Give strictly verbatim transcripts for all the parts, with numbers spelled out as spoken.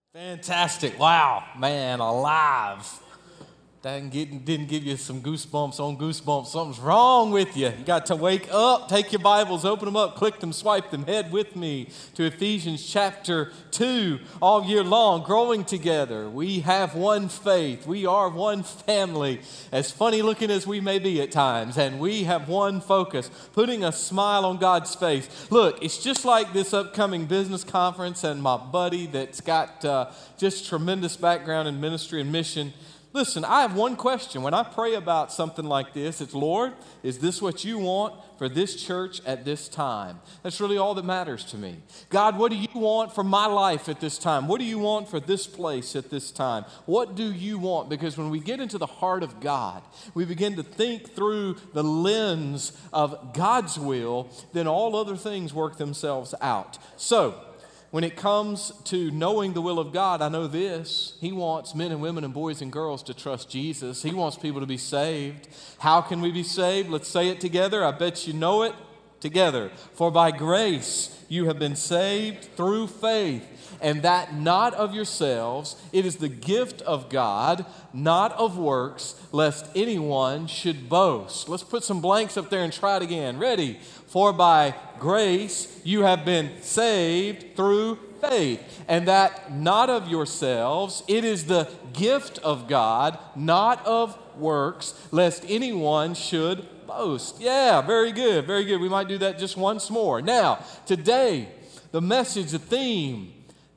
Fantastic. Wow, man, alive. That didn't, get, didn't give you some goosebumps on goosebumps. Something's wrong with you. You got to wake up, take your Bibles, open them up, click them, swipe them, head with me to Ephesians chapter two. All year long, growing together. We have one faith. We are one family, as funny looking as we may be at times. And we have one focus, putting a smile on God's face. Look, it's just like this upcoming business conference and my buddy that's got uh, just tremendous background in ministry and mission. Listen, I have one question. When I pray about something like this, it's, Lord, is this what you want for this church at this time? That's really all that matters to me. God, what do you want for my life at this time? What do you want for this place at this time? What do you want? Because when we get into the heart of God, we begin to think through the lens of God's will, then all other things work themselves out. So, when it comes to knowing the will of God, I know this. He wants men and women and boys and girls to trust Jesus. He wants people to be saved. How can we be saved? Let's say it together. I bet you know it. Together. For by grace you have been saved through faith, and that not of yourselves. It is the gift of God, not of works, lest anyone should boast. Let's put some blanks up there and try it again. Ready? For by grace you have been saved through faith, and that not of yourselves. It is the gift of God, not of works, lest anyone should boast. Yeah, very good, very good. We might do that just once more. Now, today, the message, the theme,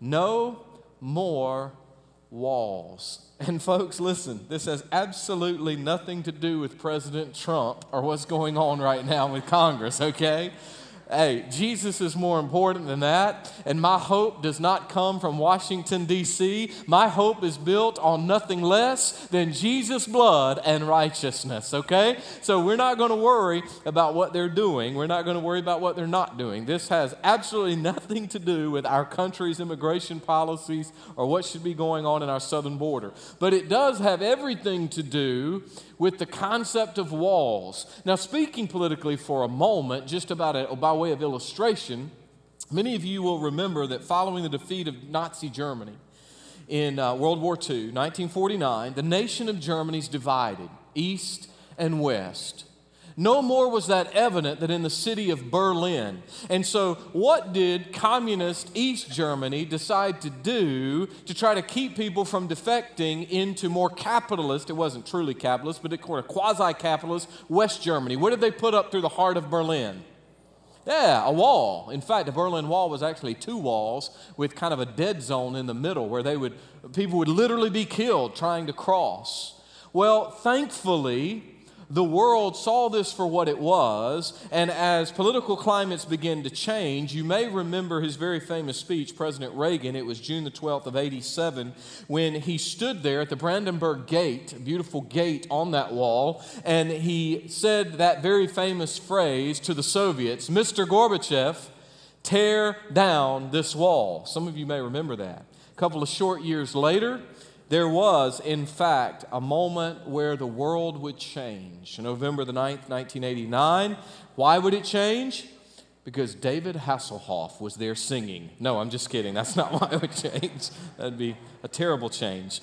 no more walls. And folks, listen, this has absolutely nothing to do with President Trump or what's going on right now with Congress, okay? Hey, Jesus is more important than that, and my hope does not come from Washington, D C My hope is built on nothing less than Jesus' blood and righteousness, okay? So we're not going to worry about what they're doing. We're not going to worry about what they're not doing. This has absolutely nothing to do with our country's immigration policies or what should be going on in our southern border. But it does have everything to do with the concept of walls. Now, speaking politically for a moment, just about a, by way of illustration, many of you will remember that following the defeat of Nazi Germany in uh, World War Two, nineteen forty-nine, the nation of Germany is divided, east and west. No more was that evident than in the city of Berlin. And so what did communist East Germany decide to do to try to keep people from defecting into more capitalist, it wasn't truly capitalist, but it was quasi-capitalist West Germany? What did they put up through the heart of Berlin? Yeah, a wall. In fact, the Berlin Wall was actually two walls with kind of a dead zone in the middle where they would, people would literally be killed trying to cross. Well, thankfully, the world saw this for what it was, and as political climates began to change, you may remember his very famous speech, President Reagan. It was June the twelfth of eighty-seven, when he stood there at the Brandenburg Gate, a beautiful gate on that wall, and he said that very famous phrase to the Soviets, Mister Gorbachev, tear down this wall. Some of you may remember that. A couple of short years later, there was, in fact, a moment where the world would change. November the ninth, nineteen eighty-nine. Why would it change? Because David Hasselhoff was there singing. No, I'm just kidding. That's not why it would change. That'd be a terrible change.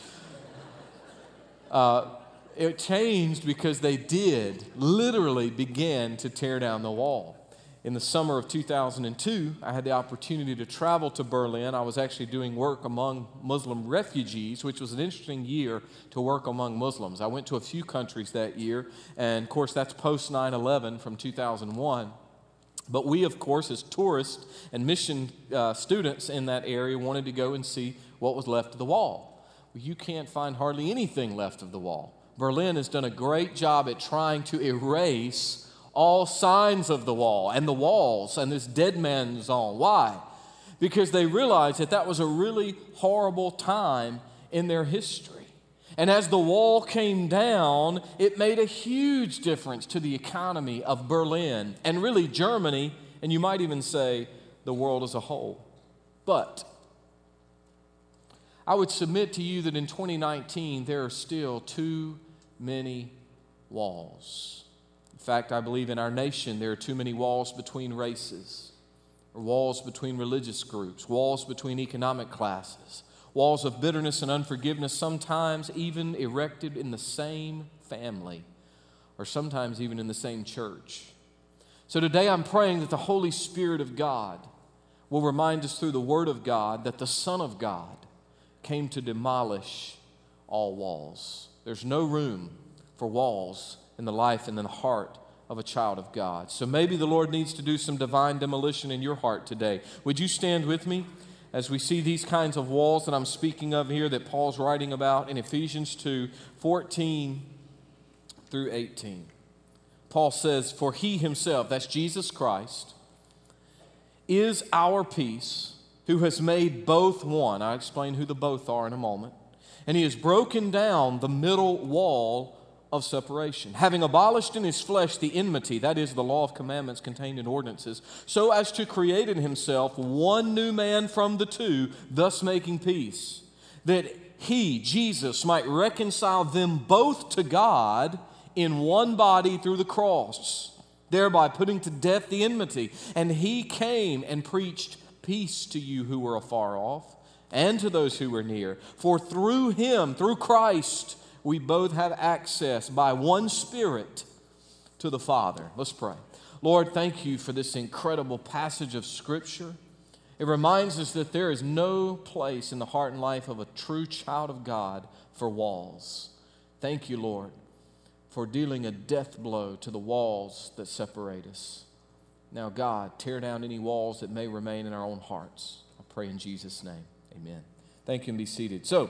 Uh, it changed because they did literally begin to tear down the wall. In the summer of two thousand two, I had the opportunity to travel to Berlin. I was actually doing work among Muslim refugees, which was an interesting year to work among Muslims. I went to a few countries that year, and of course that's post nine eleven from two thousand one. But we, of course, as tourists and mission uh, students in that area, wanted to go and see what was left of the wall. Well, you can't find hardly anything left of the wall. Berlin has done a great job at trying to erase all signs of the wall and the walls and this dead man zone. Why? Because they realized that that was a really horrible time in their history. And as the wall came down, it made a huge difference to the economy of Berlin and really Germany, and you might even say the world as a whole. But I would submit to you that in twenty nineteen, there are still too many walls. In fact, I believe in our nation there are too many walls between races, or walls between religious groups, walls between economic classes, walls of bitterness and unforgiveness, sometimes even erected in the same family, or sometimes even in the same church. So today I'm praying that the Holy Spirit of God will remind us through the Word of God that the Son of God came to demolish all walls. There's no room for walls in the life and in the heart of a child of God. So maybe the Lord needs to do some divine demolition in your heart today. Would you stand with me as we see these kinds of walls that I'm speaking of here that Paul's writing about in Ephesians two, fourteen through eighteen. Paul says, "For he himself," that's Jesus Christ, "is our peace, who has made both one." I'll explain who the both are in a moment. "And he has broken down the middle wall of separation, having abolished in his flesh the enmity," that is, the law of commandments contained in ordinances, "so as to create in himself one new man from the two, thus making peace, that he, Jesus, might reconcile them both to God in one body through the cross, thereby putting to death the enmity. And he came and preached peace to you who were afar off, and to those who were near. For through him, through Christ, we both have access by one Spirit to the Father." Let's pray. Lord, thank you for this incredible passage of Scripture. It reminds us that there is no place in the heart and life of a true child of God for walls. Thank you, Lord, for dealing a death blow to the walls that separate us. Now, God, tear down any walls that may remain in our own hearts. I pray in Jesus' name. Amen. Thank you, and be seated. So,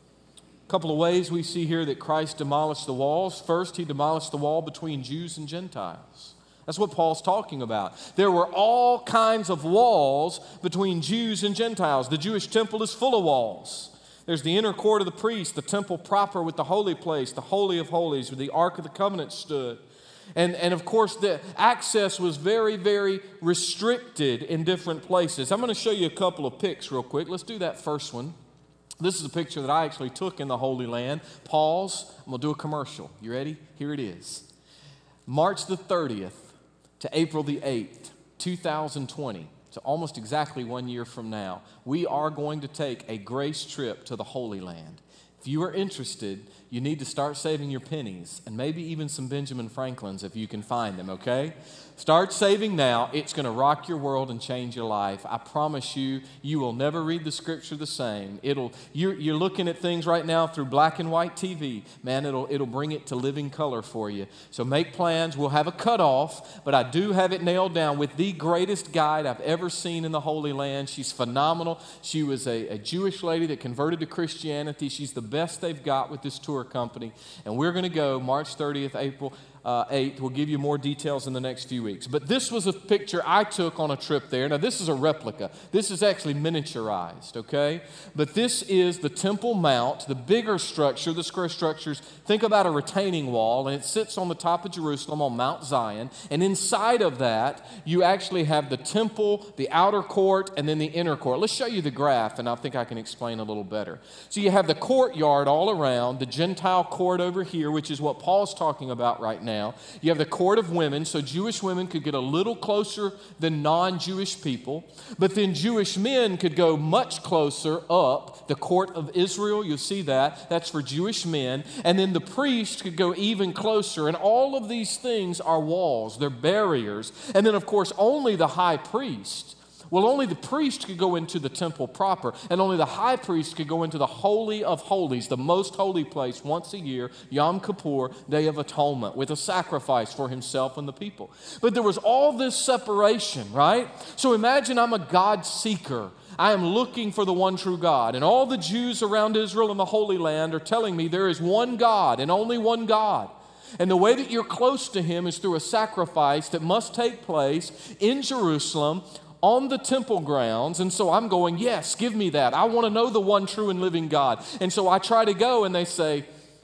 a couple of ways we see here that Christ demolished the walls. First, he demolished the wall between Jews and Gentiles. That's what Paul's talking about. There were all kinds of walls between Jews and Gentiles. The Jewish temple is full of walls. There's the inner court of the priest, the temple proper with the holy place, the Holy of Holies, where the Ark of the Covenant stood. And, and of course, the access was very, very restricted in different places. I'm going to show you a couple of pics real quick. Let's do that first one. This is a picture that I actually took in the Holy Land. Pause. I'm going to do a commercial. You ready? Here it is. March the thirtieth to April the eighth, two thousand twenty. So almost exactly one year from now, we are going to take a grace trip to the Holy Land. If you are interested, you need to start saving your pennies and maybe even some Benjamin Franklins if you can find them, okay? Start saving now. It's going to rock your world and change your life. I promise you, you will never read the Scripture the same. It'll you're, you're looking at things right now through black and white T V. Man, it'll it'll bring it to living color for you. So make plans. We'll have a cutoff, but I do have it nailed down with the greatest guide I've ever seen in the Holy Land. She's phenomenal. She was a, a Jewish lady that converted to Christianity. She's the best they've got with this tour company. And we're going to go March thirtieth, April Uh, eighth. We'll give you more details in the next few weeks. But this was a picture I took on a trip there. Now, this is a replica. This is actually miniaturized, okay? But this is the Temple Mount, the bigger structure, the square structures. Think about a retaining wall, and it sits on the top of Jerusalem on Mount Zion. And inside of that, you actually have the temple, the outer court, and then the inner court. Let's show you the graph, and I think I can explain a little better. So you have the courtyard all around, the Gentile court over here, which is what Paul's talking about right now. You have the court of women, so Jewish women could get a little closer than non-Jewish people, but then Jewish men could go much closer up. The court of Israel, you'll see that. That's for Jewish men. And then the priest could go even closer. And all of these things are walls. They're barriers. And then, of course, only the high priest. Well, only the priest could go into the temple proper, and only the high priest could go into the Holy of Holies, the most holy place, once a year, Yom Kippur, Day of Atonement, with a sacrifice for himself and the people. But there was all this separation, right? So imagine I'm a God seeker. I am looking for the one true God, and all the Jews around Israel and the Holy Land are telling me there is one God and only one God. And the way that you're close to him is through a sacrifice that must take place in Jerusalem on the temple grounds. And so I'm going, yes, give me that. I want to know the one true and living God. And so I try to go, and they say,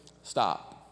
stop.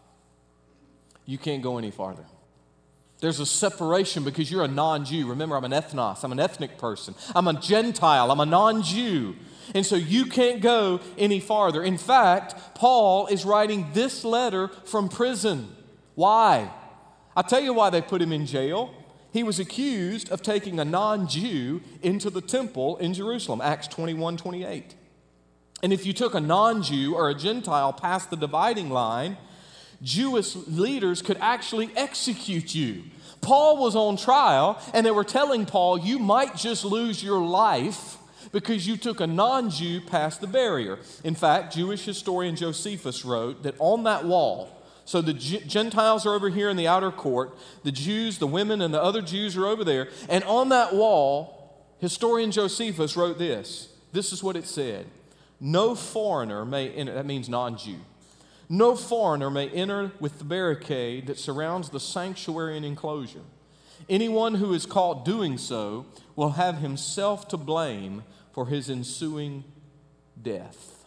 You can't go any farther. There's a separation because you're a non-Jew. Remember, I'm an ethnos. I'm an ethnic person. I'm a Gentile. I'm a non-Jew. And so you can't go any farther. In fact, Paul is writing this letter from prison. Why? I'll tell you why they put him in jail. He was accused of taking a non-Jew into the temple in Jerusalem, Acts twenty-one, twenty-eight. And if you took a non-Jew or a Gentile past the dividing line, Jewish leaders could actually execute you. Paul was on trial, and they were telling Paul, you might just lose your life because you took a non-Jew past the barrier. In fact, Jewish historian Josephus wrote that on that wall, so the G- Gentiles are over here in the outer court, the Jews, the women, and the other Jews are over there, and on that wall, historian Josephus wrote this. This is what it said. No foreigner may enter, that means non-Jew. No foreigner may enter with the barricade that surrounds the sanctuary and enclosure. Anyone who is caught doing so will have himself to blame for his ensuing death.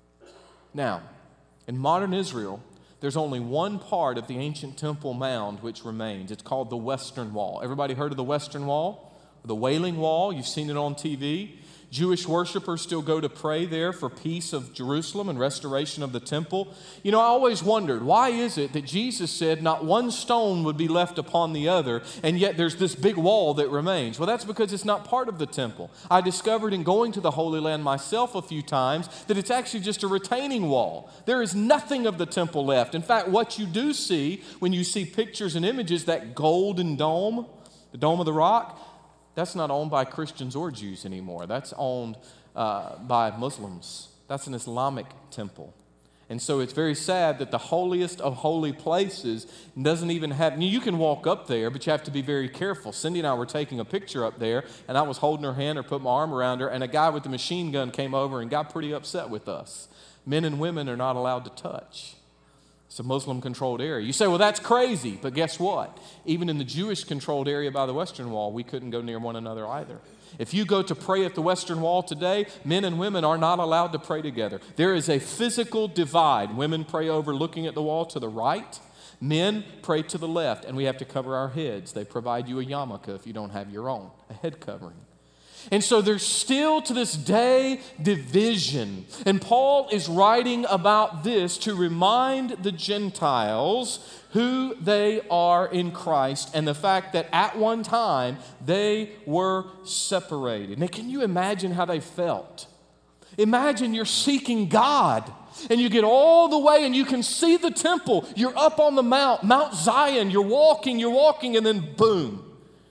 Now, in modern Israel, there's only one part of the ancient Temple mound which remains. It's called the Western Wall. Everybody heard of the Western Wall? The Wailing Wall, you've seen it on T V. Jewish worshipers still go to pray there for peace of Jerusalem and restoration of the temple. You know, I always wondered, why is it that Jesus said not one stone would be left upon the other, and yet there's this big wall that remains? Well, that's because it's not part of the temple. I discovered in going to the Holy Land myself a few times that it's actually just a retaining wall. There is nothing of the temple left. In fact, what you do see when you see pictures and images, that golden dome, the Dome of the Rock, that's not owned by Christians or Jews anymore. That's owned uh, by Muslims. That's an Islamic temple. And so it's very sad that the holiest of holy places doesn't even have, you can walk up there, but you have to be very careful. Cindy and I were taking a picture up there, and I was holding her hand or put my arm around her, and a guy with a machine gun came over and got pretty upset with us. Men and women are not allowed to touch. It's a Muslim-controlled area. You say, well, that's crazy. But guess what? Even in the Jewish-controlled area by the Western Wall, we couldn't go near one another either. If you go to pray at the Western Wall today, men and women are not allowed to pray together. There is a physical divide. Women pray over looking at the wall to the right. Men pray to the left, and we have to cover our heads. They provide you a yarmulke if you don't have your own, a head covering. And so there's still to this day division. And Paul is writing about this to remind the Gentiles who they are in Christ and the fact that at one time they were separated. Now, can you imagine how they felt? Imagine you're seeking God and you get all the way and you can see the temple. You're up on the mount, Mount Zion. You're walking, you're walking, and then boom,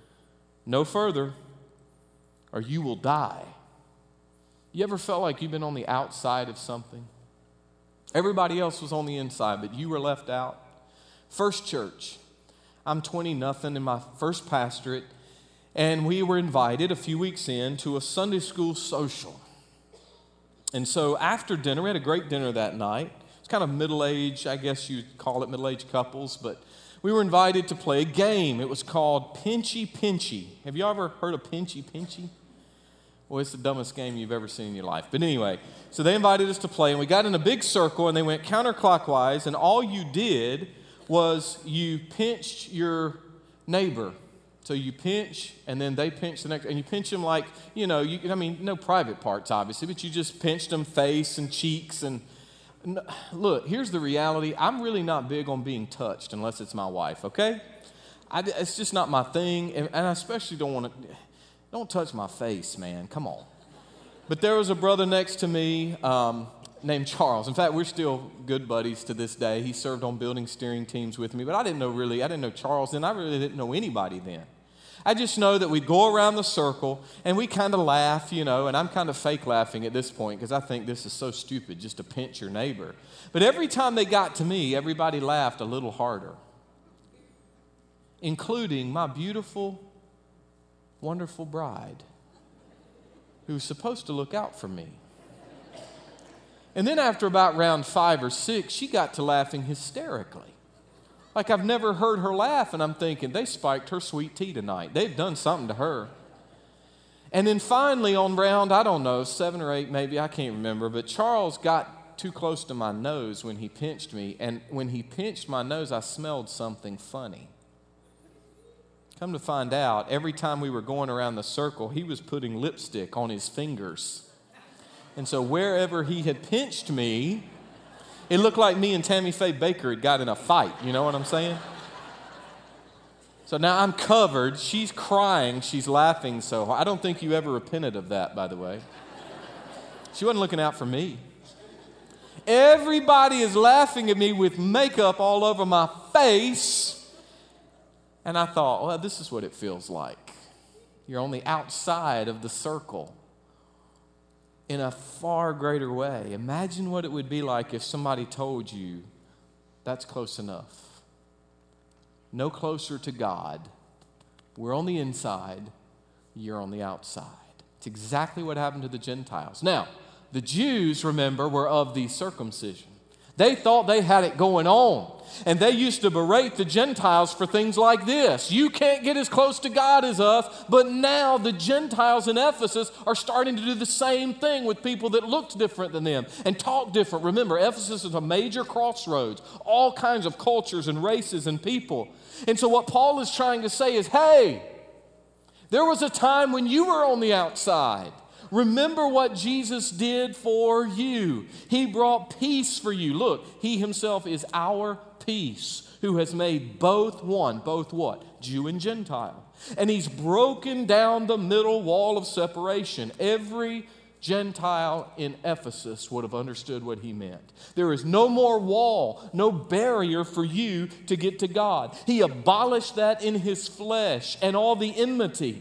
no further, or you will die. You ever felt like you've been on the outside of something? Everybody else was on the inside, but you were left out. First Church, I'm twenty nothing in my first pastorate, and we were invited a few weeks in to a Sunday school social. And so after dinner, we had a great dinner that night. It's kind of middle-aged, I guess you'd call it middle-aged couples, but we were invited to play a game. It was called Pinchy Pinchy. Have you ever heard of Pinchy Pinchy? Well, it's the dumbest game you've ever seen in your life. But anyway, so they invited us to play, and we got in a big circle, and they went counterclockwise, and all you did was you pinched your neighbor. So you pinch, and then they pinch the next, and you pinch them like, you know, you, I mean, no private parts, obviously, but you just pinched them face and cheeks. And no, look, here's the reality. I'm really not big on being touched unless it's my wife, okay? I, it's just not my thing, and, and I especially don't want to, don't touch my face, man. Come on. But there was a brother next to me um, named Charles. In fact, we're still good buddies to this day. He served on building steering teams with me, but I didn't know really, I didn't know Charles then. I really didn't know anybody then. I just know that we go around the circle and we kind of laugh, you know, and I'm kind of fake laughing at this point because I think this is so stupid just to pinch your neighbor. But every time they got to me, everybody laughed a little harder, including my beautiful, wonderful bride who was supposed to look out for me. And then after about round five or six, she got to laughing hysterically. Like I've never heard her laugh, and I'm thinking, they spiked her sweet tea tonight. They've done something to her. And then finally on round, I don't know, seven or eight maybe, I can't remember, but Charles got too close to my nose when he pinched me, and when he pinched my nose, I smelled something funny. Come to find out, every time we were going around the circle, he was putting lipstick on his fingers. And so wherever he had pinched me, it looked like me and Tammy Faye Baker had got in a fight. You know what I'm saying? So now I'm covered. She's crying. She's laughing so hard. I don't think you ever repented of that, by the way. She wasn't looking out for me. Everybody is laughing at me with makeup all over my face. And I thought, well, this is what it feels like. You're on the outside of the circle in a far greater way. Imagine what it would be like if somebody told you, that's close enough. No closer to God. We're on the inside, you're on the outside. It's exactly what happened to the Gentiles. Now, the Jews, remember, were of the circumcision. They thought they had it going on. And they used to berate the Gentiles for things like this. You can't get as close to God as us. But now the Gentiles in Ephesus are starting to do the same thing with people that looked different than them and talked different. Remember, Ephesus is a major crossroads. All kinds of cultures and races and people. And so what Paul is trying to say is, hey, there was a time when you were on the outside. Remember what Jesus did for you. He brought peace for you. Look, he himself is our peace, who has made both one. Both what? Jew and Gentile. And he's broken down the middle wall of separation. Every Gentile in Ephesus would have understood what he meant. There is no more wall, no barrier for you to get to God. He abolished that in his flesh and all the enmity,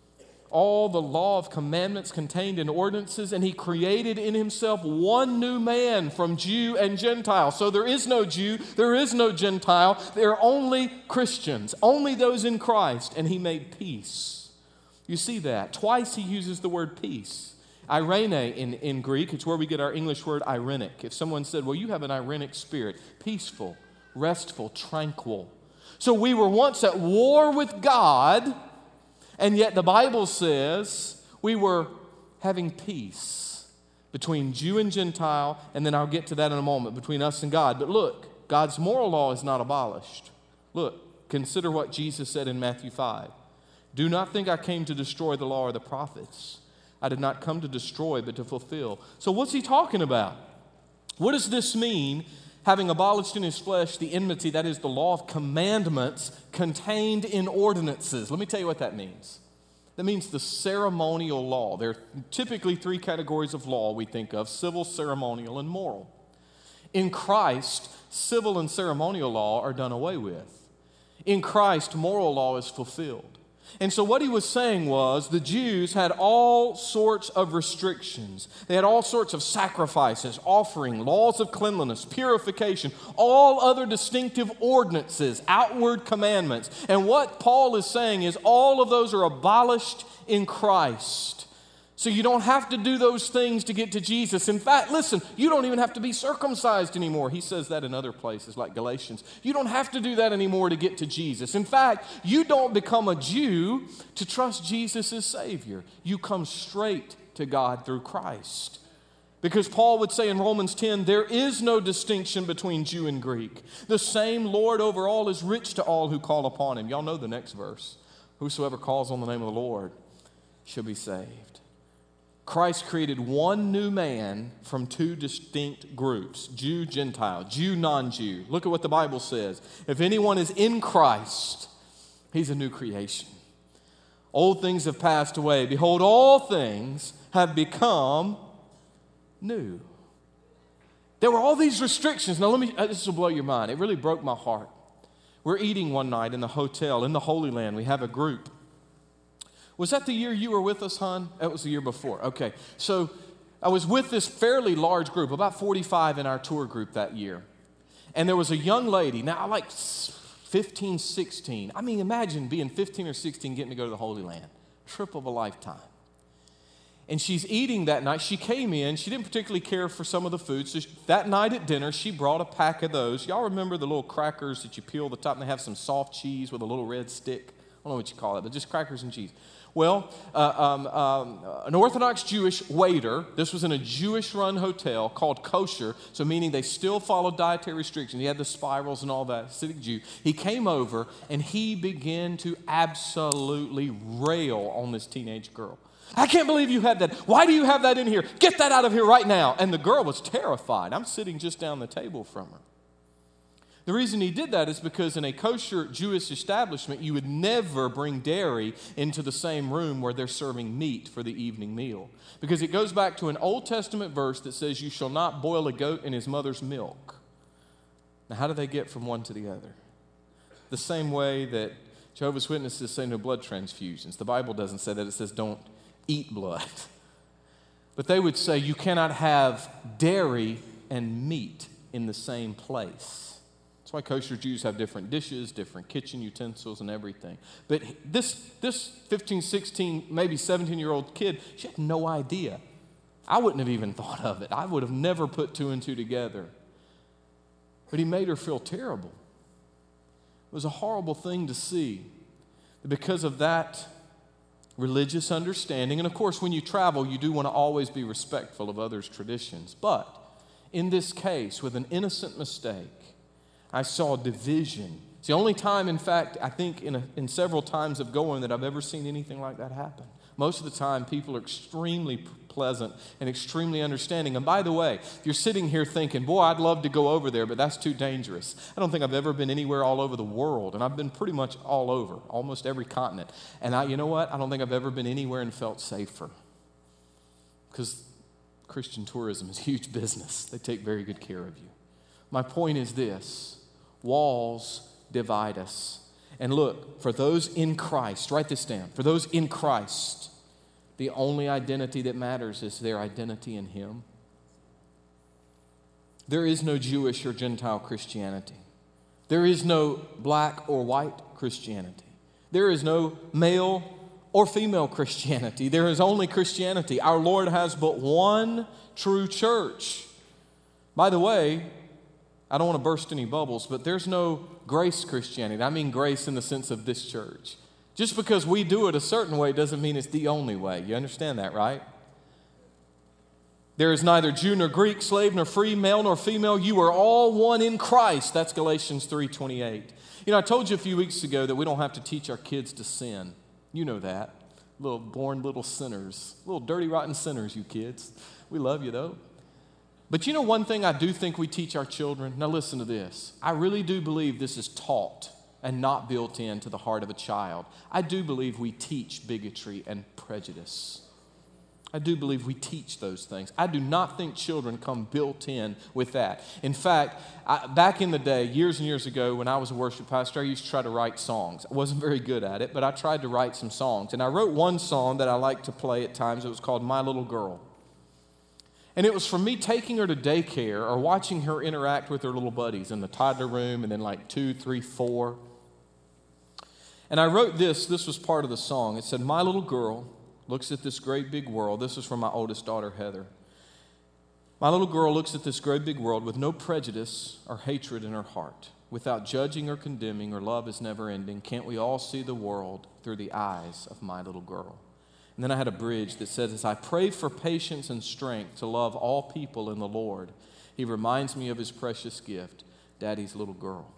all the law of commandments contained in ordinances, and he created in himself one new man from Jew and Gentile. So there is no Jew, there is no Gentile, there are only Christians, only those in Christ, and he made peace. You see that? Twice he uses the word peace. Irene in, in Greek, it's where we get our English word irenic. If someone said, well, you have an irenic spirit, peaceful, restful, tranquil. So we were once at war with God, and yet the Bible says we were having peace between Jew and Gentile, and then I'll get to that in a moment, between us and God. But look, God's moral law is not abolished. Look, consider what Jesus said in Matthew five. Do not think I came to destroy the law or the prophets. I did not come to destroy, but to fulfill. So what's he talking about? What does this mean? Having abolished in his flesh the enmity, that is the law of commandments contained in ordinances. Let me tell you what that means. That means the ceremonial law. There are typically three categories of law we think of: civil, ceremonial, and moral. In Christ, civil and ceremonial law are done away with. In Christ, moral law is fulfilled. And so what he was saying was the Jews had all sorts of restrictions. They had all sorts of sacrifices, offering, laws of cleanliness, purification, all other distinctive ordinances, outward commandments. And what Paul is saying is all of those are abolished in Christ. So you don't have to do those things to get to Jesus. In fact, listen, you don't even have to be circumcised anymore. He says that in other places like Galatians. You don't have to do that anymore to get to Jesus. In fact, you don't become a Jew to trust Jesus as Savior. You come straight to God through Christ. Because Paul would say in Romans ten, there is no distinction between Jew and Greek. The same Lord over all is rich to all who call upon him. Y'all know the next verse. Whosoever calls on the name of the Lord shall be saved. Christ created one new man from two distinct groups, Jew, Gentile, Jew, non-Jew. Look at what the Bible says. If anyone is in Christ, he's a new creation. Old things have passed away. Behold, all things have become new. There were all these restrictions. Now, let me, this will blow your mind. It really broke my heart. We're eating one night in the hotel in the Holy Land. We have a group. Was that the year you were with us, hon? That was the year before. Okay. So I was with this fairly large group, about forty-five in our tour group that year. And there was a young lady, now like fifteen, sixteen. I mean, imagine being fifteen or sixteen getting to go to the Holy Land. Trip of a lifetime. And she's eating that night. She came in. She didn't particularly care for some of the food. So that night at dinner, she brought a pack of those. Y'all remember the little crackers that you peel the top and they have some soft cheese with a little red stick? I don't know what you call it, but just crackers and cheese. Well, uh, um, um, an Orthodox Jewish waiter, this was in a Jewish-run hotel called kosher, so meaning they still followed dietary restrictions. He had the spirals and all that, Hasidic Jew. He came over and he began to absolutely rail on this teenage girl. I can't believe you had that. Why do you have that in here? Get that out of here right now. And the girl was terrified. I'm sitting just down the table from her. The reason he did that is because in a kosher Jewish establishment, you would never bring dairy into the same room where they're serving meat for the evening meal. Because it goes back to an Old Testament verse that says, you shall not boil a goat in his mother's milk. Now, how do they get from one to the other? The same way that Jehovah's Witnesses say no blood transfusions. The Bible doesn't say that. It says don't eat blood. But they would say you cannot have dairy and meat in the same place. That's why kosher Jews have different dishes, different kitchen utensils, and everything. But this, this fifteen, sixteen, maybe seventeen-year-old kid, she had no idea. I wouldn't have even thought of it. I would have never put two and two together. But he made her feel terrible. It was a horrible thing to see. Because of that religious understanding, and of course, when you travel, you do want to always be respectful of others' traditions. But in this case, with an innocent mistake, I saw division. It's the only time, in fact, I think in, a, in several times of going that I've ever seen anything like that happen. Most of the time, people are extremely pleasant and extremely understanding. And by the way, if you're sitting here thinking, boy, I'd love to go over there, but that's too dangerous. I don't think I've ever been anywhere all over the world, and I've been pretty much all over, almost every continent. And I, you know what? I don't think I've ever been anywhere and felt safer. Because Christian tourism is huge business. They take very good care of you. My point is this. Walls divide us. And look, for those in Christ, write this down. For those in Christ, the only identity that matters is their identity in Him. There is no Jewish or Gentile Christianity. There is no black or white Christianity. There is no male or female Christianity. There is only Christianity. Our Lord has but one true church. By the way, I don't want to burst any bubbles, but there's no grace Christianity. I mean grace in the sense of this church. Just because we do it a certain way doesn't mean it's the only way. You understand that, right? There is neither Jew nor Greek, slave nor free, male nor female. You are all one in Christ. That's Galatians three twenty-eight. You know, I told you a few weeks ago that we don't have to teach our kids to sin. You know that. Little born little sinners. Little dirty, rotten sinners, you kids. We love you, though. But you know one thing I do think we teach our children? Now listen to this. I really do believe this is taught and not built into the heart of a child. I do believe we teach bigotry and prejudice. I do believe we teach those things. I do not think children come built in with that. In fact, I, back in the day, years and years ago, when I was a worship pastor, I used to try to write songs. I wasn't very good at it, but I tried to write some songs. And I wrote one song that I like to play at times. It was called My Little Girl. And it was from me taking her to daycare or watching her interact with her little buddies in the toddler room and then like two, three, four. And I wrote this. This was part of the song. It said, my little girl looks at this great big world. This was from my oldest daughter, Heather. My little girl looks at this great big world with no prejudice or hatred in her heart. Without judging or condemning, her love is never ending. Can't we all see the world through the eyes of my little girl? And then I had a bridge that says, as I pray for patience and strength to love all people in the Lord, He reminds me of His precious gift, Daddy's little girl.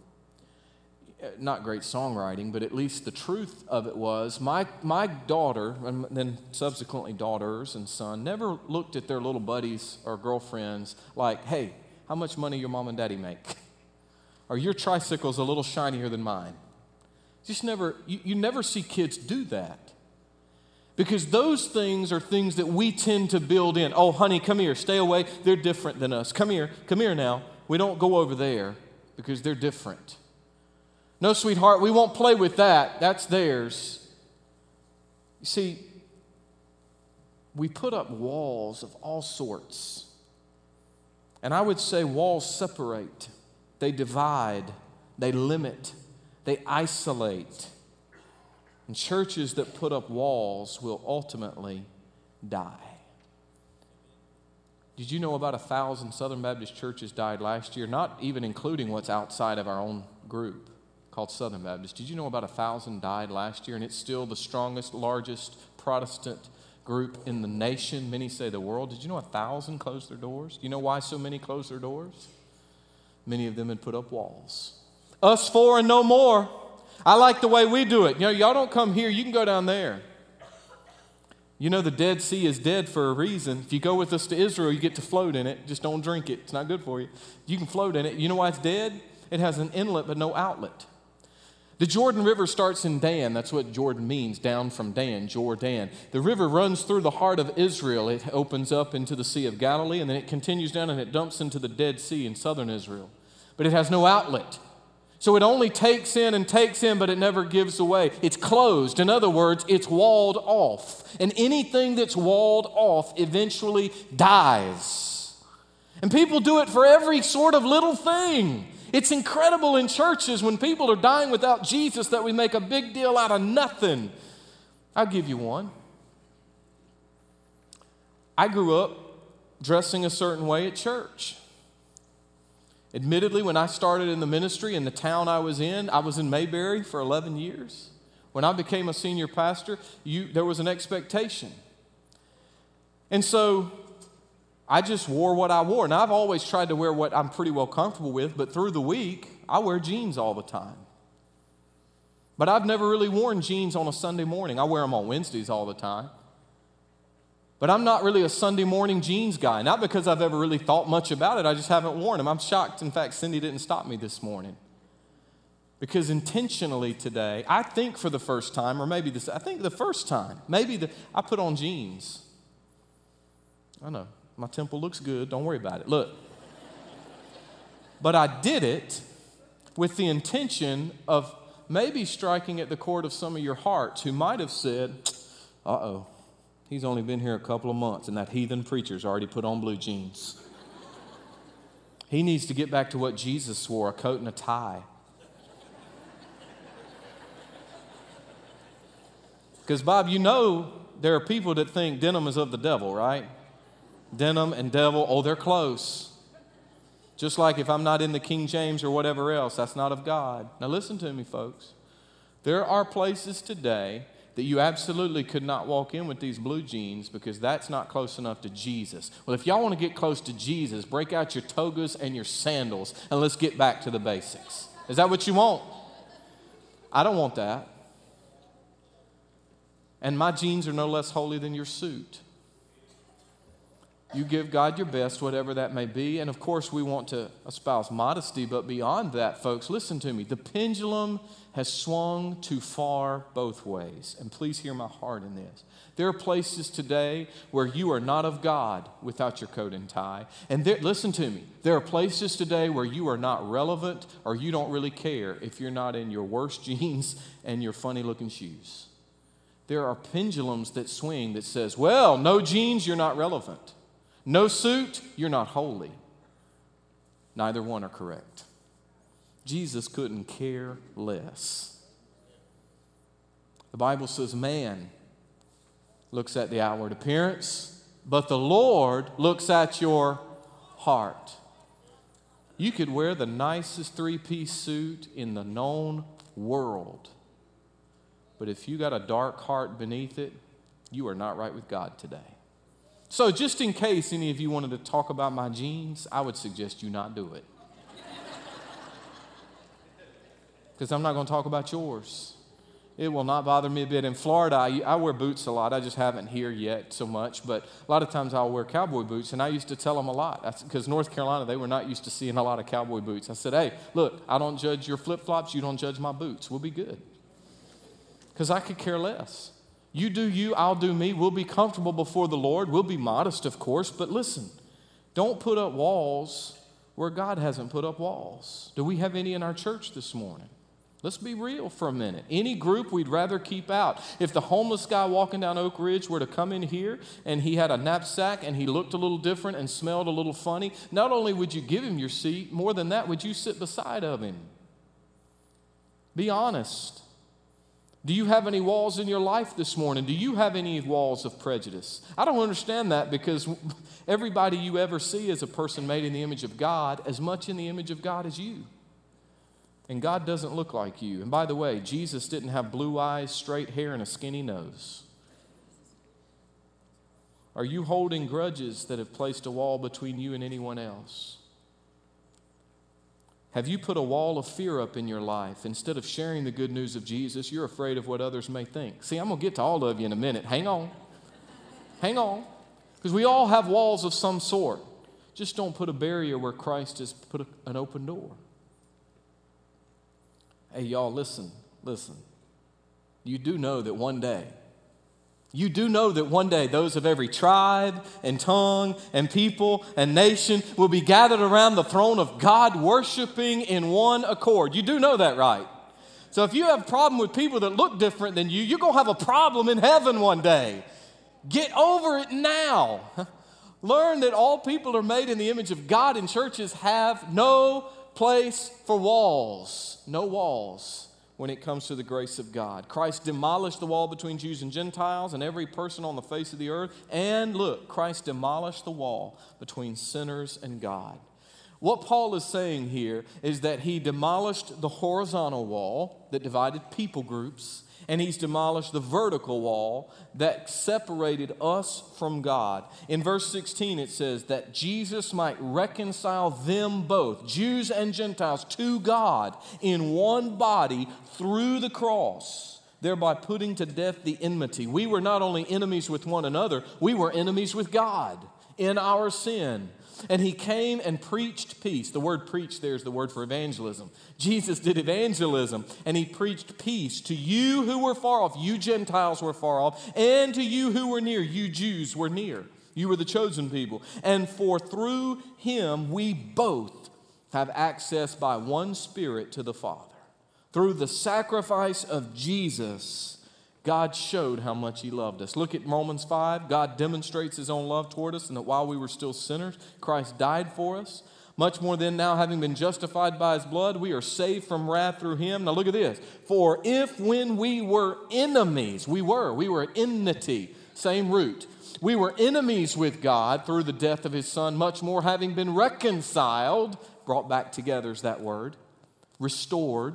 Not great songwriting, but at least the truth of it was, my, my daughter, and then subsequently daughters and son, never looked at their little buddies or girlfriends like, hey, how much money your mom and daddy make? Or your tricycle's a little shinier than mine. Just never, you, you never see kids do that. Because those things are things that we tend to build in. Oh, honey, come here, stay away. They're different than us. Come here, come here now. We don't go over there because they're different. No, sweetheart, we won't play with that. That's theirs. You see, we put up walls of all sorts. And I would say walls separate. They divide. They limit. They isolate. And churches that put up walls will ultimately die. Did you know about a thousand Southern Baptist churches died last year? Not even including what's outside of our own group called Southern Baptist. Did you know about a thousand died last year? And it's still the strongest, largest Protestant group in the nation. Many say the world. Did you know a thousand closed their doors? Do you know why so many closed their doors? Many of them had put up walls. Us four and no more. I like the way we do it. You know, y'all don't come here, you can go down there. You know the Dead Sea is dead for a reason. If you go with us to Israel, you get to float in it. Just don't drink it. It's not good for you. You can float in it. You know why it's dead? It has an inlet but no outlet. The Jordan River starts in Dan. That's what Jordan means, down from Dan, Jordan. The river runs through the heart of Israel. It opens up into the Sea of Galilee, and then it continues down and it dumps into the Dead Sea in southern Israel. But it has no outlet. So it only takes in and takes in, but it never gives away. It's closed. In other words, it's walled off. And anything that's walled off eventually dies. And people do it for every sort of little thing. It's incredible in churches when people are dying without Jesus that we make a big deal out of nothing. I'll give you one. I grew up dressing a certain way at church. Admittedly, when I started in the ministry in the town I was in, I was in Mayberry for eleven years. When I became a senior pastor, you, there was an expectation. And so I just wore what I wore. Now, I've always tried to wear what I'm pretty well comfortable with, but through the week, I wear jeans all the time. But I've never really worn jeans on a Sunday morning. I wear them on Wednesdays all the time. But I'm not really a Sunday morning jeans guy, not because I've ever really thought much about it. I just haven't worn them. I'm shocked. In fact, Cindy didn't stop me this morning. Because intentionally today, I think for the first time, or maybe this, I think the first time, maybe the, I put on jeans. I know. My temple looks good. Don't worry about it. Look. But I did it with the intention of maybe striking at the chord of some of your hearts who might have said, uh-oh, he's only been here a couple of months and that heathen preacher's already put on blue jeans. He needs to get back to what Jesus wore, a coat and a tie. Because, Bob, you know there are people that think denim is of the devil, right? Denim and devil, oh, they're close. Just like if I'm not in the King James or whatever else, that's not of God. Now listen to me, folks. There are places today that you absolutely could not walk in with these blue jeans because that's not close enough to Jesus. Well, if y'all want to get close to Jesus, break out your togas and your sandals and let's get back to the basics. Is that what you want? I don't want that. And my jeans are no less holy than your suit. You give God your best, whatever that may be. And of course, we want to espouse modesty, but beyond that, folks, listen to me. The pendulum has swung too far both ways. And please hear my heart in this. There are places today where you are not of God without your coat and tie. And there, listen to me. There are places today where you are not relevant or you don't really care if you're not in your worst jeans and your funny-looking shoes. There are pendulums that swing that says, well, no jeans, you're not relevant. No suit, you're not holy. Neither one are correct. Jesus couldn't care less. The Bible says man looks at the outward appearance, but the Lord looks at your heart. You could wear the nicest three-piece suit in the known world, but if you got a dark heart beneath it, you are not right with God today. So just in case any of you wanted to talk about my jeans, I would suggest you not do it. Because I'm not going to talk about yours. It will not bother me a bit. In Florida, I, I wear boots a lot. I just haven't here yet so much. But a lot of times I'll wear cowboy boots, and I used to tell them a lot. Because North Carolina, they were not used to seeing a lot of cowboy boots. I said, hey, look, I don't judge your flip-flops. You don't judge my boots. We'll be good. Because I could care less. You do you, I'll do me. We'll be comfortable before the Lord. We'll be modest, of course. But listen, don't put up walls where God hasn't put up walls. Do we have any in our church this morning? Let's be real for a minute. Any group we'd rather keep out. If the homeless guy walking down Oak Ridge were to come in here and he had a knapsack and he looked a little different and smelled a little funny, not only would you give him your seat, more than that, would you sit beside of him? Be honest. Do you have any walls in your life this morning? Do you have any walls of prejudice? I don't understand that because everybody you ever see is a person made in the image of God, as much in the image of God as you. And God doesn't look like you. And by the way, Jesus didn't have blue eyes, straight hair, and a skinny nose. Are you holding grudges that have placed a wall between you and anyone else? Have you put a wall of fear up in your life? Instead of sharing the good news of Jesus, you're afraid of what others may think. See, I'm going to get to all of you in a minute. Hang on. Hang on. Because we all have walls of some sort. Just don't put a barrier where Christ has put a, an open door. Hey, y'all, listen, listen. You do know that one day, you do know that one day those of every tribe and tongue and people and nation will be gathered around the throne of God worshiping in one accord. You do know that, right? So if you have a problem with people that look different than you, you're going to have a problem in heaven one day. Get over it now. Learn that all people are made in the image of God, and churches have no place for walls. No walls when it comes to the grace of God. Christ demolished the wall between Jews and Gentiles and every person on the face of the earth. And look, Christ demolished the wall between sinners and God. What Paul is saying here is that he demolished the horizontal wall that divided people groups, and he's demolished the vertical wall that separated us from God. In verse sixteen, it says that Jesus might reconcile them both, Jews and Gentiles, to God in one body through the cross, thereby putting to death the enmity. We were not only enemies with one another, we were enemies with God in our sin. And he came and preached peace. The word preach there is the word for evangelism. Jesus did evangelism, and he preached peace to you who were far off. You Gentiles were far off, and to you who were near. You Jews were near. You were the chosen people. And for through him we both have access by one Spirit to the Father. Through the sacrifice of Jesus, God showed how much he loved us. Look at Romans five. God demonstrates his own love toward us, and that while we were still sinners, Christ died for us. Much more than now, having been justified by his blood, we are saved from wrath through him. Now look at this. For if when we were enemies, we were, we were at enmity, same root. We were enemies with God through the death of his Son, much more having been reconciled, brought back together is that word, restored.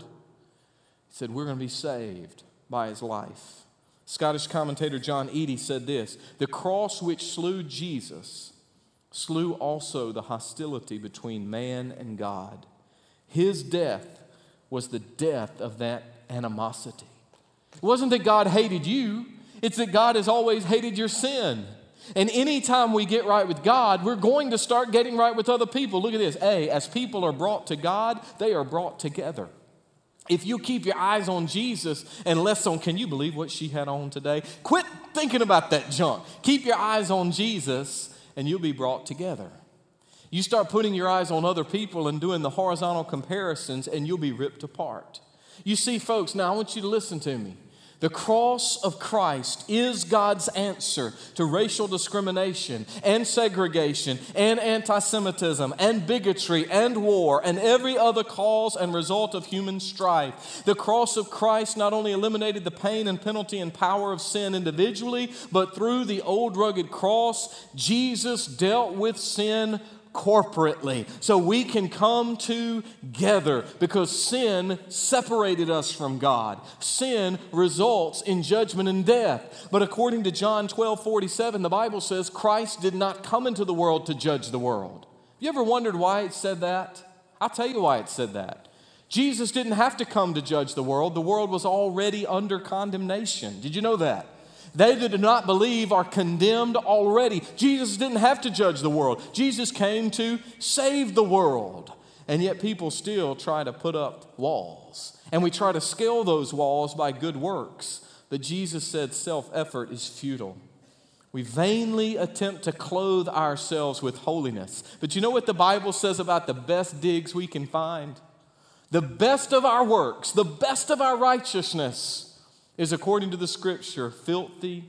He said we're going to be saved by his life. Scottish commentator John Eadie said this: the cross which slew Jesus slew also the hostility between man and God. His death was the death of that animosity. It wasn't that God hated you, it's that God has always hated your sin. And anytime we get right with God, we're going to start getting right with other people. Look at this. A, as people are brought to God, they are brought together. If you keep your eyes on Jesus and less on, can you believe what she had on today? Quit thinking about that junk. Keep your eyes on Jesus and you'll be brought together. You start putting your eyes on other people and doing the horizontal comparisons and you'll be ripped apart. You see, folks, now I want you to listen to me. The cross of Christ is God's answer to racial discrimination and segregation and anti-Semitism and bigotry and war and every other cause and result of human strife. The cross of Christ not only eliminated the pain and penalty and power of sin individually, but through the old rugged cross, Jesus dealt with sin corporately, so we can come together, because sin separated us from God. Sin results in judgment and death. But according to John twelve forty-seven, the Bible says Christ did not come into the world to judge the world. Have you ever wondered why it said that? I'll tell you why it said that. Jesus didn't have to come to judge the world. The world was already under condemnation. Did you know that? They that do not believe are condemned already. Jesus didn't have to judge the world. Jesus came to save the world. And yet people still try to put up walls. And we try to scale those walls by good works. But Jesus said self-effort is futile. We vainly attempt to clothe ourselves with holiness. But you know what the Bible says about the best digs we can find? The best of our works, the best of our righteousness is, according to the scripture, filthy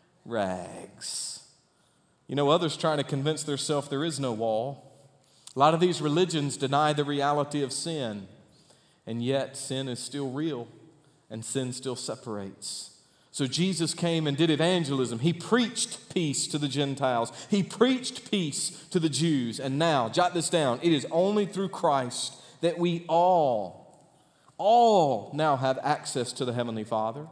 rags. You know, others trying to convince themselves there is no wall. A lot of these religions deny the reality of sin, and yet sin is still real, and sin still separates. So Jesus came and did evangelism. He preached peace to the Gentiles. He preached peace to the Jews. And now, jot this down, it is only through Christ that we all, all now have access to the Heavenly Father.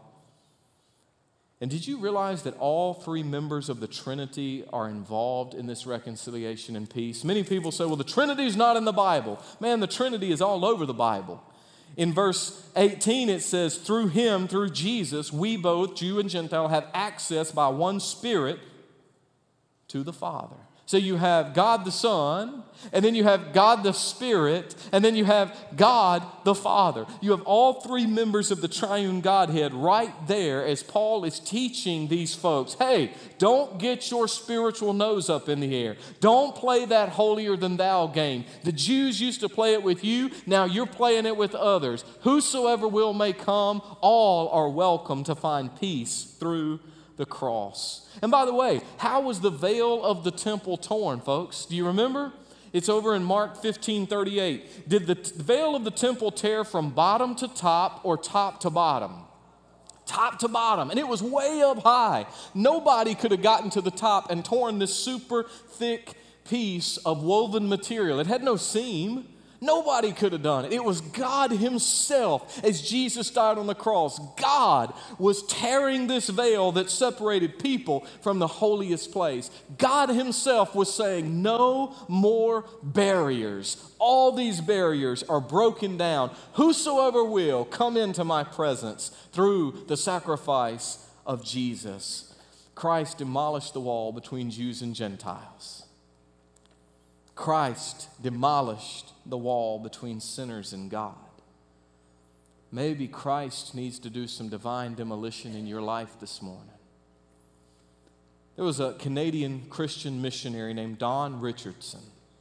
And did you realize that all three members of the Trinity are involved in this reconciliation and peace? Many people say, well, the Trinity is not in the Bible. Man, the Trinity is all over the Bible. In verse eighteen, it says, through him, through Jesus, we both, Jew and Gentile, have access by one Spirit to the Father. So you have God the Son, and then you have God the Spirit, and then you have God the Father. You have all three members of the triune Godhead right there as Paul is teaching these folks, hey, don't get your spiritual nose up in the air. Don't play that holier than thou game. The Jews used to play it with you, now you're playing it with others. Whosoever will may come, all are welcome to find peace through the cross. And by the way, how was the veil of the temple torn, folks? Do you remember? It's over in Mark fifteen thirty-eight. Did the t- veil of the temple tear from bottom to top or top to bottom? Top to bottom. And it was way up high. Nobody could have gotten to the top and torn this super thick piece of woven material. It had no seam. Nobody could have done it. It was God himself as Jesus died on the cross. God was tearing this veil that separated people from the holiest place. God himself was saying, no more barriers. All these barriers are broken down. Whosoever will, come into my presence through the sacrifice of Jesus. Christ demolished the wall between Jews and Gentiles. Christ demolished the wall between sinners and God. Maybe Christ needs to do some divine demolition in your life this morning. There was a Canadian Christian missionary named Don Richardson.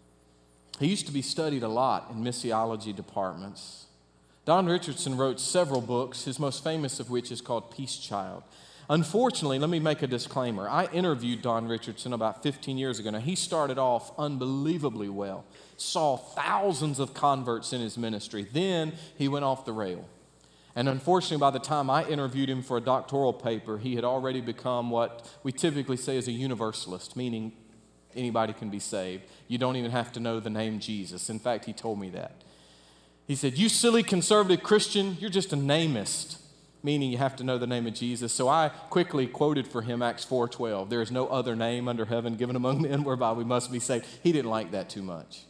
He used to be studied a lot in missiology departments. Don Richardson wrote several books, his most famous of which is called Peace Child. Unfortunately, let me make a disclaimer. I interviewed Don Richardson about fifteen years ago. Now, he started off unbelievably well, saw thousands of converts in his ministry. Then he went off the rail. And unfortunately, by the time I interviewed him for a doctoral paper, he had already become what we typically say is a universalist, meaning anybody can be saved. You don't even have to know the name Jesus. In fact, he told me that. He said, you silly conservative Christian, you're just a namist, meaning you have to know the name of Jesus. So I quickly quoted for him Acts four twelve. There is no other name under heaven given among men whereby we must be saved. He didn't like that too much.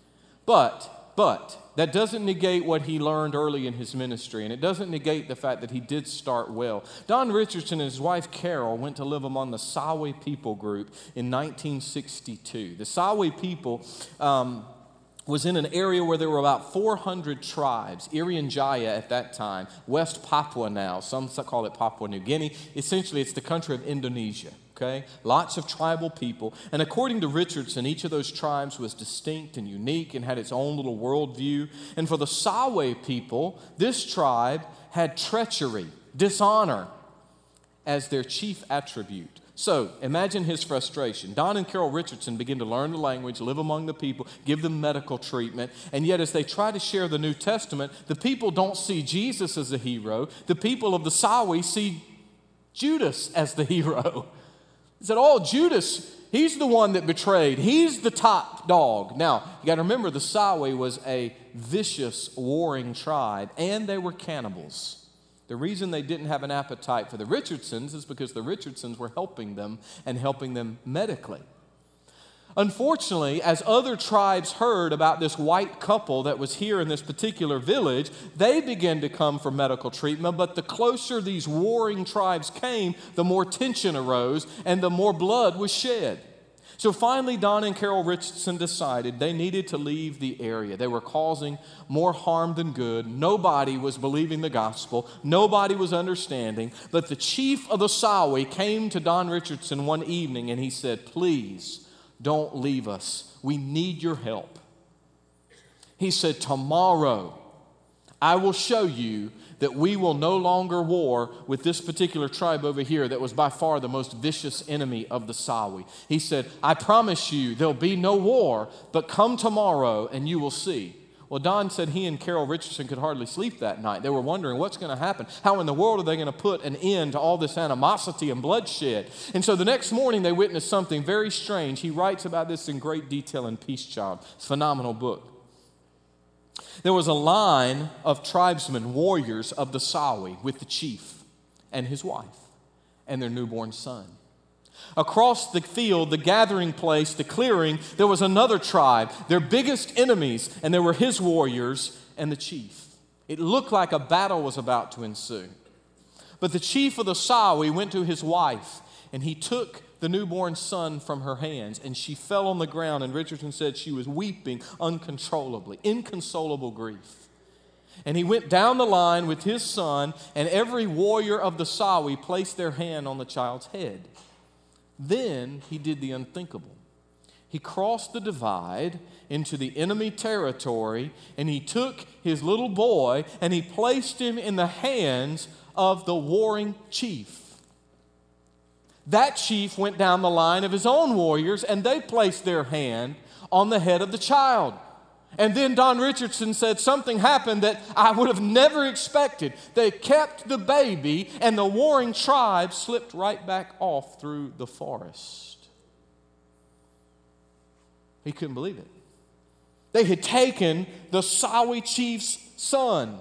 But, but, that doesn't negate what he learned early in his ministry, and it doesn't negate the fact that he did start well. Don Richardson and his wife Carol went to live among the Sawe people group in nineteen sixty-two. The Sawe people um, was in an area where there were about four hundred tribes, Irian Jaya at that time, West Papua now, some call it Papua New Guinea. Essentially, it's the country of Indonesia, okay? Lots of tribal people. And according to Richardson, each of those tribes was distinct and unique and had its own little worldview. And for the Sawe people, this tribe had treachery, dishonor as their chief attribute. So imagine his frustration. Don and Carol Richardson begin to learn the language, live among the people, give them medical treatment, and yet as they try to share the New Testament, the people don't see Jesus as a hero. The people of the Sawe see Judas as the hero. They said, oh, Judas, he's the one that betrayed. He's the top dog. Now, you got to remember the Sawe was a vicious, warring tribe, and they were cannibals. The reason they didn't have an appetite for the Richardsons is because the Richardsons were helping them and helping them medically. Unfortunately, as other tribes heard about this white couple that was here in this particular village, they began to come for medical treatment, but the closer these warring tribes came, the more tension arose and the more blood was shed. So finally, Don and Carol Richardson decided they needed to leave the area. They were causing more harm than good. Nobody was believing the gospel. Nobody was understanding. But the chief of the Sawe came to Don Richardson one evening and he said, please don't leave us. We need your help. He said, tomorrow I will show you that we will no longer war with this particular tribe over here that was by far the most vicious enemy of the Sawe. He said, I promise you there'll be no war, but come tomorrow and you will see. Well, Don said he and Carol Richardson could hardly sleep that night. They were wondering what's going to happen. How in the world are they going to put an end to all this animosity and bloodshed? And so the next morning they witnessed something very strange. He writes about this in great detail in Peace Child. It's a phenomenal book. There was a line of tribesmen, warriors of the Sawe with the chief and his wife and their newborn son. Across the field, the gathering place, the clearing, there was another tribe, their biggest enemies, and there were his warriors and the chief. It looked like a battle was about to ensue. But the chief of the Sawe went to his wife and he took the newborn son from her hands, and she fell on the ground, and Richardson said she was weeping uncontrollably, inconsolable grief. And he went down the line with his son, and every warrior of the Sawi placed their hand on the child's head. Then he did the unthinkable. He crossed the divide into the enemy territory, and he took his little boy and he placed him in the hands of the warring chief. That chief went down the line of his own warriors, and they placed their hand on the head of the child. And then Don Richardson said something happened that I would have never expected. They kept the baby, and the warring tribe slipped right back off through the forest. He couldn't believe it. They had taken the Sawi chief's son.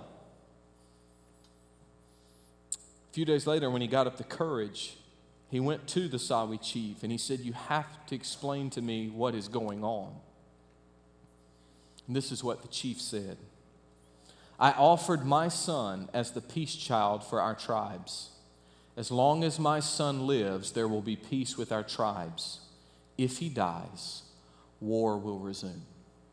A few days later, when he got up the courage, he went to the Sawi chief and he said, "You have to explain to me what is going on." And this is what the chief said. "I offered my son as the peace child for our tribes. As long as my son lives, there will be peace with our tribes. If he dies, war will resume."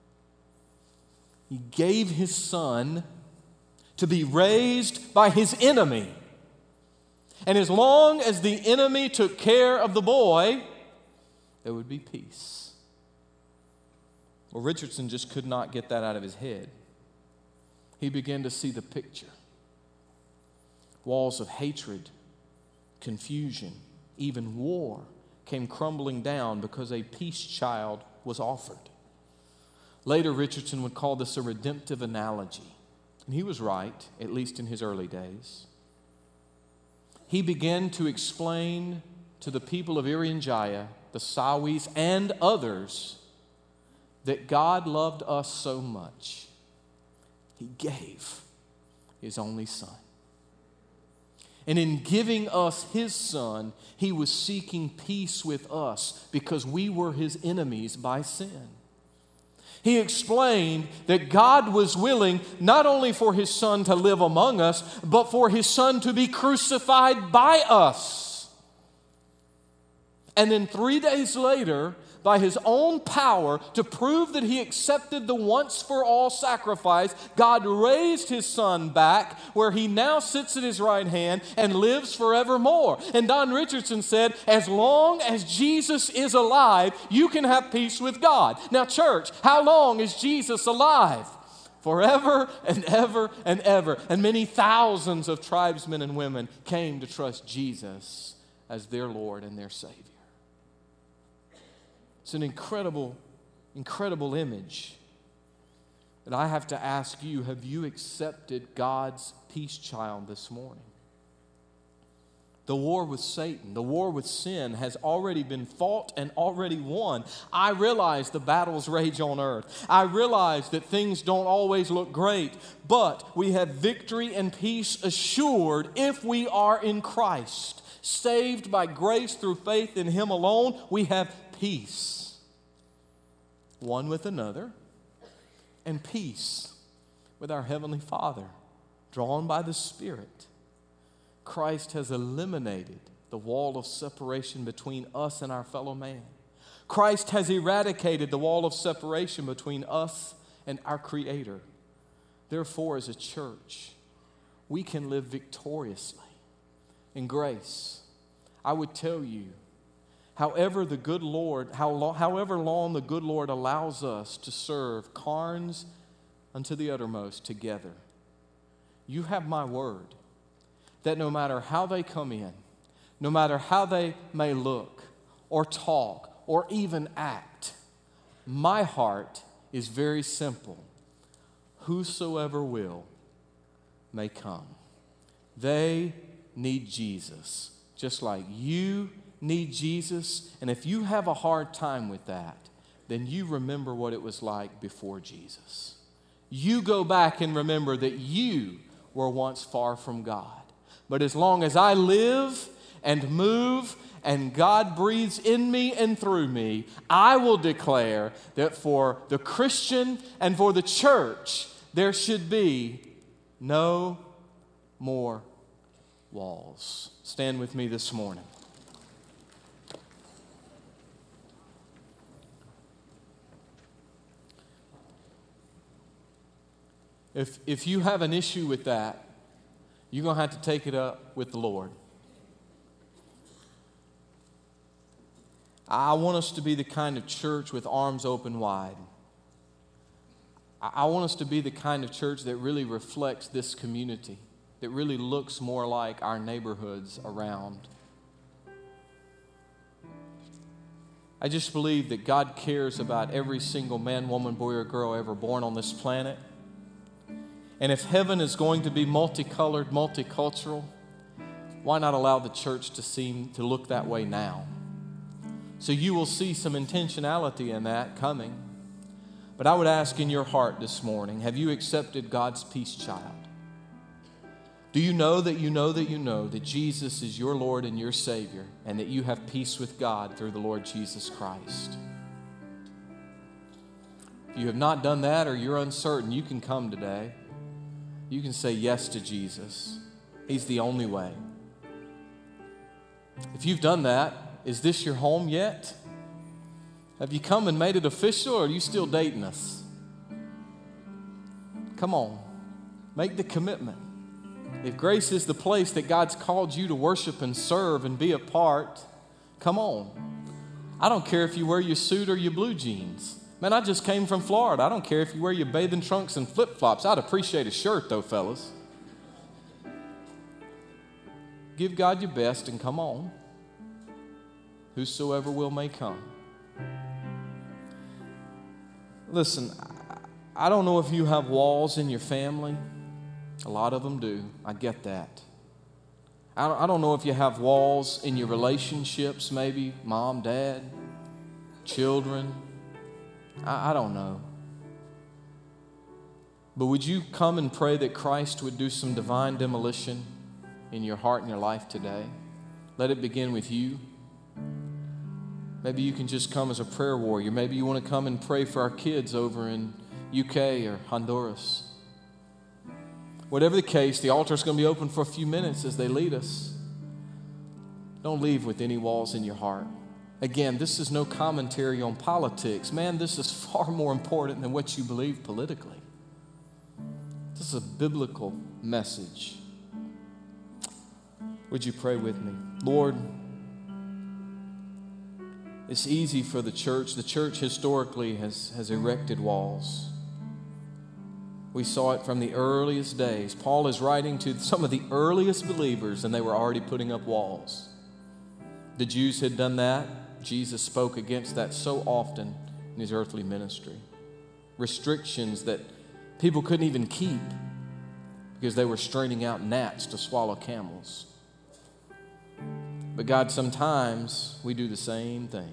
He gave his son to be raised by his enemy. And as long as the enemy took care of the boy, there would be peace. Well, Richardson just could not get that out of his head. He began to see the picture. Walls of hatred, confusion, even war came crumbling down because a peace child was offered. Later, Richardson would call this a redemptive analogy. And he was right, at least in his early days. He began to explain to the people of Irian Jaya, the Sawis, and others that God loved us so much, He gave His only Son. And in giving us His Son, He was seeking peace with us because we were His enemies by sin. He explained that God was willing not only for His Son to live among us, but for His Son to be crucified by us. And then three days later, by His own power, to prove that He accepted the once-for-all sacrifice, God raised His Son back where He now sits at His right hand and lives forevermore. And Don Richardson said, as long as Jesus is alive, you can have peace with God. Now, church, how long is Jesus alive? Forever and ever and ever. And many thousands of tribesmen and women came to trust Jesus as their Lord and their Savior. It's an incredible, incredible image. But I have to ask you, have you accepted God's peace child this morning? The war with Satan, the war with sin has already been fought and already won. I realize the battles rage on earth. I realize that things don't always look great, but we have victory and peace assured if we are in Christ. Saved by grace through faith in Him alone, we have peace one with another and peace with our Heavenly Father, drawn by the Spirit. Christ has eliminated the wall of separation between us and our fellow man. Christ has eradicated the wall of separation between us and our Creator. Therefore, as a church, we can live victoriously in grace. I would tell you, however the good Lord, how long, however long the good Lord allows us to serve Carnes unto the uttermost together, you have my word that no matter how they come in, no matter how they may look or talk or even act, my heart is very simple. Whosoever will may come. They need Jesus, just like you need Jesus. And if you have a hard time with that, then you remember what it was like before Jesus. You go back and remember that you were once far from God. But as long as I live and move and God breathes in me and through me, I will declare that for the Christian and for the church, there should be no more walls. Stand with me this morning. If, if you have an issue with that, you're going to have to take it up with the Lord. I want us to be the kind of church with arms open wide. I want us to be the kind of church that really reflects this community, that really looks more like our neighborhoods around. I just believe that God cares about every single man, woman, boy, or girl ever born on this planet. And if heaven is going to be multicolored, multicultural, why not allow the church to seem to look that way now? So you will see some intentionality in that coming. But I would ask in your heart this morning, have you accepted God's peace child? Do you know that you know that you know that Jesus is your Lord and your Savior, and that you have peace with God through the Lord Jesus Christ? If you have not done that, or you're uncertain, you can come today. You can say yes to Jesus. He's the only way. If you've done that, is this your home yet? Have you come and made it official, or are you still dating us? Come on, make the commitment. If Grace is the place that God's called you to worship and serve and be a part, come on. I don't care if you wear your suit or your blue jeans. Man, I just came from Florida. I don't care if you wear your bathing trunks and flip-flops. I'd appreciate a shirt, though, fellas. Give God your best and come on. Whosoever will may come. Listen, I don't know if you have walls in your family. A lot of them do. I get that. I don't know if you have walls in your relationships, maybe mom, dad, children. I, I don't know. But would you come and pray that Christ would do some divine demolition in your heart and your life today? Let it begin with you. Maybe you can just come as a prayer warrior. Maybe you want to come and pray for our kids over in U K or Honduras. Whatever the case, the altar is going to be open for a few minutes as they lead us. Don't leave with any walls in your heart. Again, this is no commentary on politics. Man, this is far more important than what you believe politically. This is a biblical message. Would you pray with me? Lord, it's easy for the church. The church historically has, has erected walls. We saw it from the earliest days. Paul is writing to some of the earliest believers, and they were already putting up walls. The Jews had done that. Jesus spoke against that so often in his earthly ministry. Restrictions that people couldn't even keep because they were straining out gnats to swallow camels. But God, sometimes we do the same thing.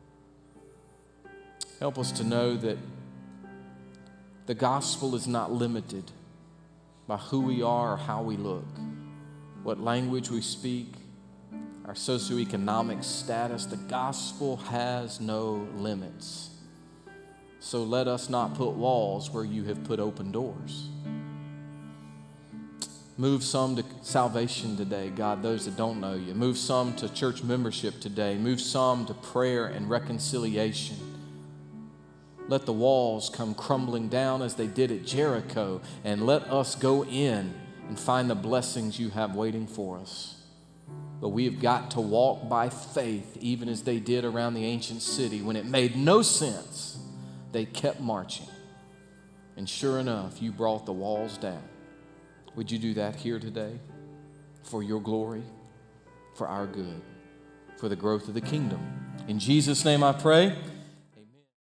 Help us to know that the gospel is not limited by who we are or how we look, what language we speak, our socioeconomic status. The gospel has no limits. So let us not put walls where you have put open doors. Move some to salvation today, God, those that don't know you. Move some to church membership today. Move some to prayer and reconciliation. Let the walls come crumbling down as they did at Jericho, and let us go in and find the blessings you have waiting for us. But we have got to walk by faith, even as they did around the ancient city. When it made no sense, they kept marching. And sure enough, you brought the walls down. Would you do that here today for your glory, for our good, for the growth of the kingdom? In Jesus' name I pray.